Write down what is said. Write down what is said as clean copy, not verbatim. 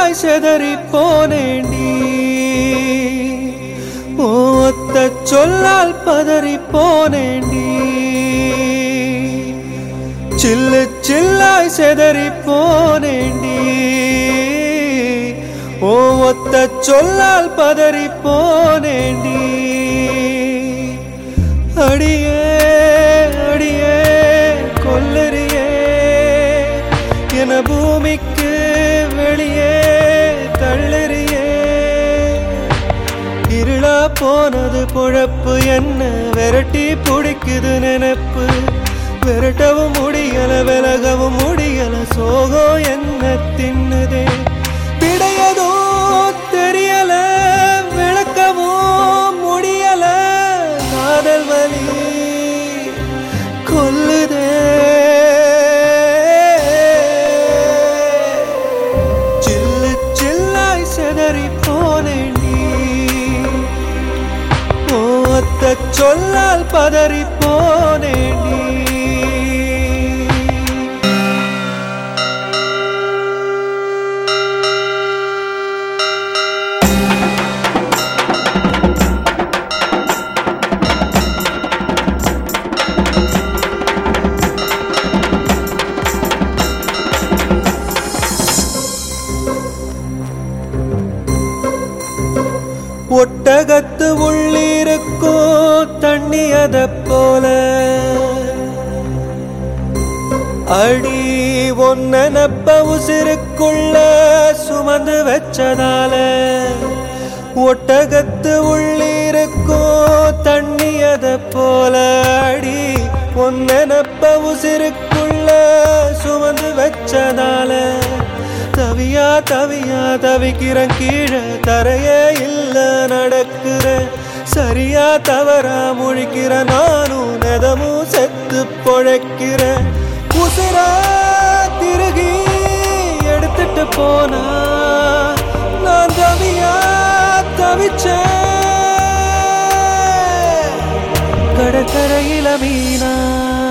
சில்லாய் செதறி போனேண்டி ஒத்த சொல்லால் பதறி போனேண்டி சில்லு சில்லாய் செதறி போனேண்டி ஒத்த சொல்லால் பதறி போனேண்டி அடியே அடியே கொல்லறியே என பூமிக்கு வெளியே தள்ளறியே இருளா போனது பொழப்பு என்ன விரட்டி பிடிக்குது நினைப்பு விரட்டவும் முடியல விலகவும் முடியல சோகம் என்ன தின்னுதே விடையதோ தெரியல விளக்கவும் முடியல காதல் வலி கொல்லுதே சில்லு சில்லாய் செதறி போனேண்டி ஒத்த சொல்லால் பதறி போனேண்டி ஒட்டகத்து உள்ளிருக்கோ தண்ணி அத போல அடி ஒன்னப்ப உசிருக்குள்ள சுமந்து வச்சதால ஒட்டகத்து உள்ளிருக்கோ தண்ணி அத போல அடி ஒன்னப்ப உசிருக்குள்ள சுமந்து வச்சதால தவியா தவியா தவிக்கிறேன் கீழே தரையே இல்ல நடக்கிற சரியா தவறா முழிக்கிற நானும் நெதமும் செத்து பொழைக்கிற உசுரா திருகி எடுத்துட்டு போனா நான் தவியா தவிச்சேன் கடற்கரையில மீனா